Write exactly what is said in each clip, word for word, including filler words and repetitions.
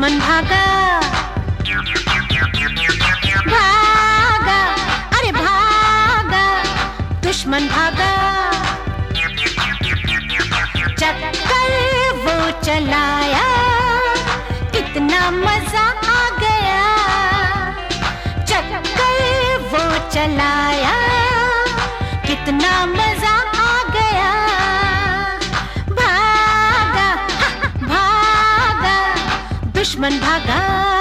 दुश्मन भागा भागा, अरे भागा, दुश्मन भागा। चक्कर वो चलाया, कितना मजा आ गया। चक्कर वो चलाया, कितना मजा आ गया। भागा भागा, दुश्मन भागा।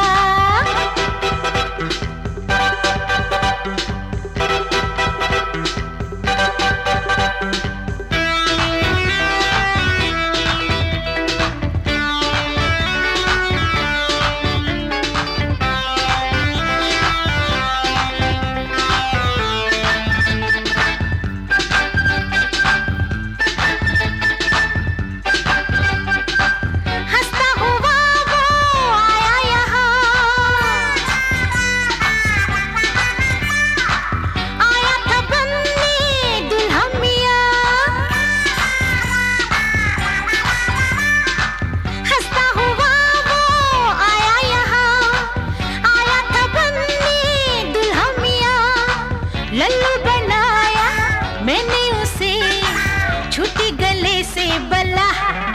लल्लू बनाया मैंने उसे, छूटी गले से बला।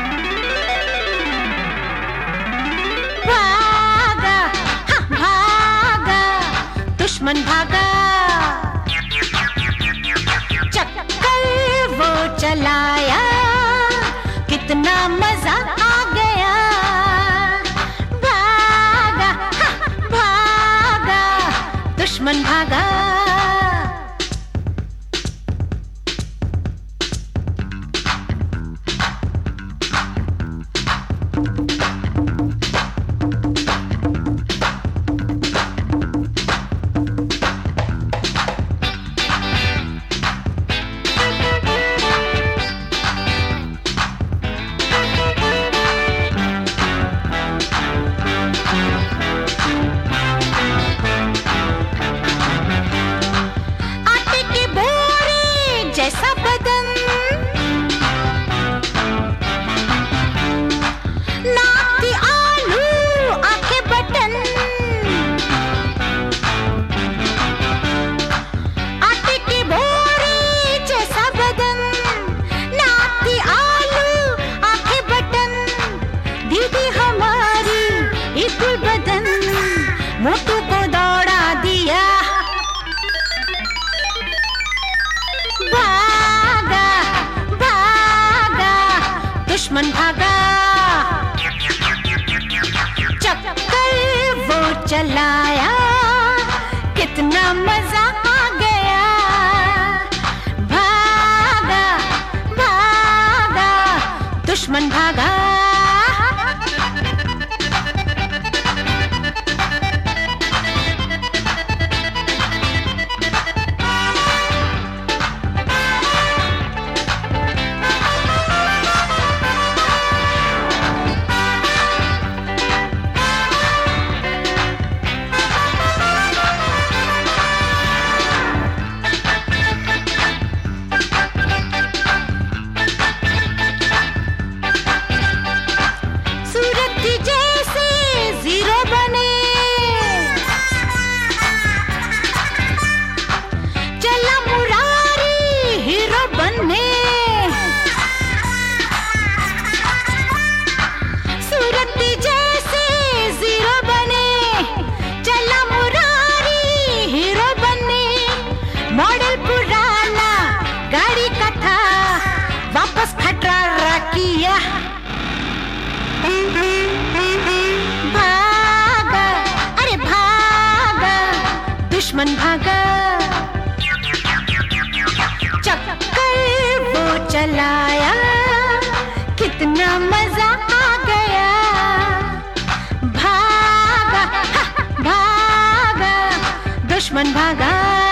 भागा हाँ भागा, दुश्मन भागा। चक्कर वो चलाया, कितना मजा आ गया। भागा हाँ भागा, दुश्मन भागा। जैसा बदन, नाक की आलू आंखें बटन। आटे की बोरी जैसा बदन, नाक की आलू आंखें बटन। दीदी हमारी एक बदन, मोटू को दौड़ा दिया। भागा भागा, दुश्मन भागा। चक्कर वो चलाया, कितना मजा आ गया। भागा भागा, दुश्मन भागा। मॉडल पुराना गाड़ी का था, वापस खटारा किया। भागा अरे भागा, दुश्मन भागा। चक्कर वो चलाया, कितना मजा आ गया। भागा भागा, दुश्मन भागा।